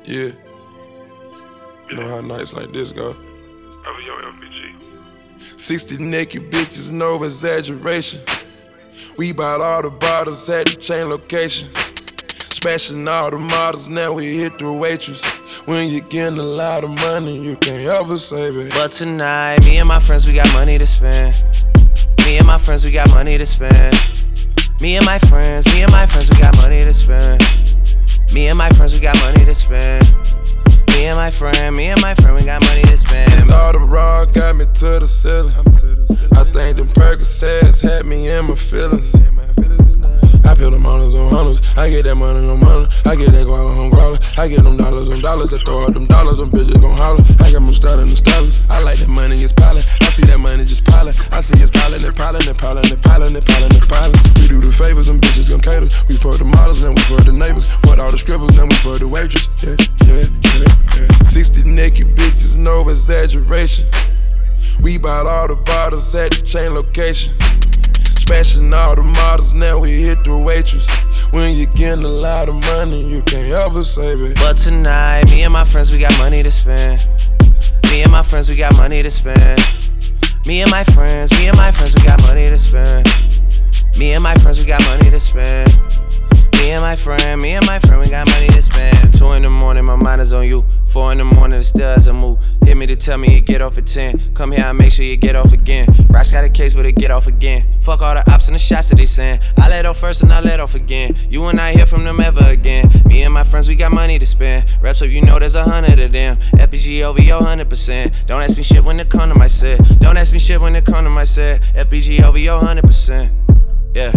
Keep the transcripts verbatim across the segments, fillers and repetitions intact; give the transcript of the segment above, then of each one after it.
Yeah. You know how nights like this go. Over your L P G. sixty naked bitches, no exaggeration. We bought all the bottles at the chain location. Smashing all the models, now we hit the waitress. When you're getting a lot of money, you can't ever save it. But tonight, me and my friends, we got money to spend. Me and my friends, we got money to spend. Me and my friends, me and my friends, we got money to spend. Me and my friends, we got money to spend. Me and my friend, me and my friend, we got money to spend. Started raw, got me to the ceiling. I think them Percocets had me in my feelings. I put them hundreds on hundreds. I get that money on money. I get that guala on guala. I get them dollars on dollars. I throw out them dollars, them bitches gon' holler. I got them starting the stylist. I like that money, it's piling. I see that money just piling. I see it's piling and piling and piling and piling and piling and piling. We do the favors, them bitches gon' cater. We for the models, then we for the neighbors. For all the scribbles, then we for the waitress. Yeah, yeah, yeah, yeah. sixty naked bitches, no exaggeration. We bought all the bottles at the chain location. Smashing all the models, now we hit the waitress. When you're getting a lot of money, you can't ever save it. But tonight, me and my friends, we got money to spend. Me and my friends, we got money to spend. Me and my friends, me and my friends, we got money to spend. Me and my friends, we got money to spend. Me and my friend, me and my friend, we got money to spend. Two in the morning, my mind is on you. Four in the morning, it still doesn't move. Hit me to tell me you get off at ten. Come here, I make sure you get off again. Rocks got a case, but it get off again. Fuck all the ops and the shots that they send. I let off first and I let off again. You will not hear from them ever again. Me and my friends, we got money to spend. Reps up, you know there's a hundred of them. F P G over your hundred percent. Don't ask me shit when it come to my set. Don't ask me shit when it come to my set. F P G over your hundred percent. Yeah.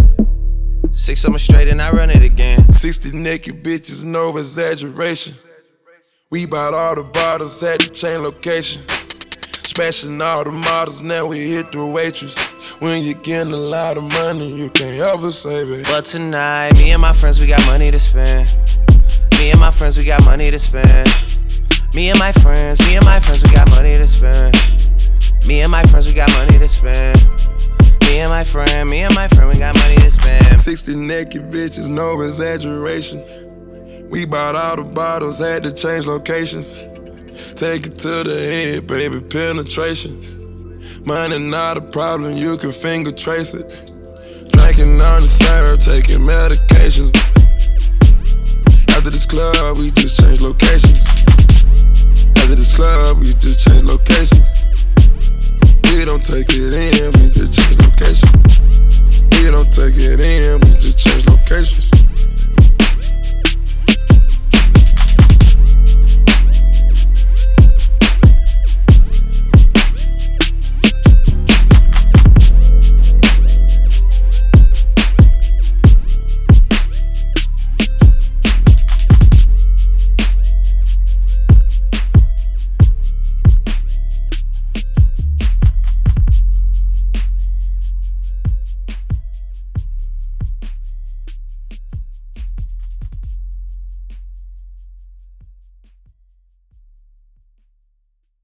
Six of them straight and I run it again. sixty naked bitches, no exaggeration. We bought all the bottles at the chain location. Smashing all the models, now we hit the waitress. When you're getting a lot of money, you can't ever save it. But tonight, me and my friends, we got money to spend. Me and my friends, we got money to spend. Me and my friends, me and my friends, we got money to spend. Me and my friends, we got money to spend. Me and my friend, me and my friend, we got money to spend. sixty naked bitches, no exaggeration. We bought all the bottles, had to change locations. Take it to the head, baby, penetration. Money not a problem, you can finger trace it. Drinking on the syrup, taking medications. After this club, we just change locations. After this club, we just change locations. We don't take it in, we just change locations. We don't take it in, we just change locations.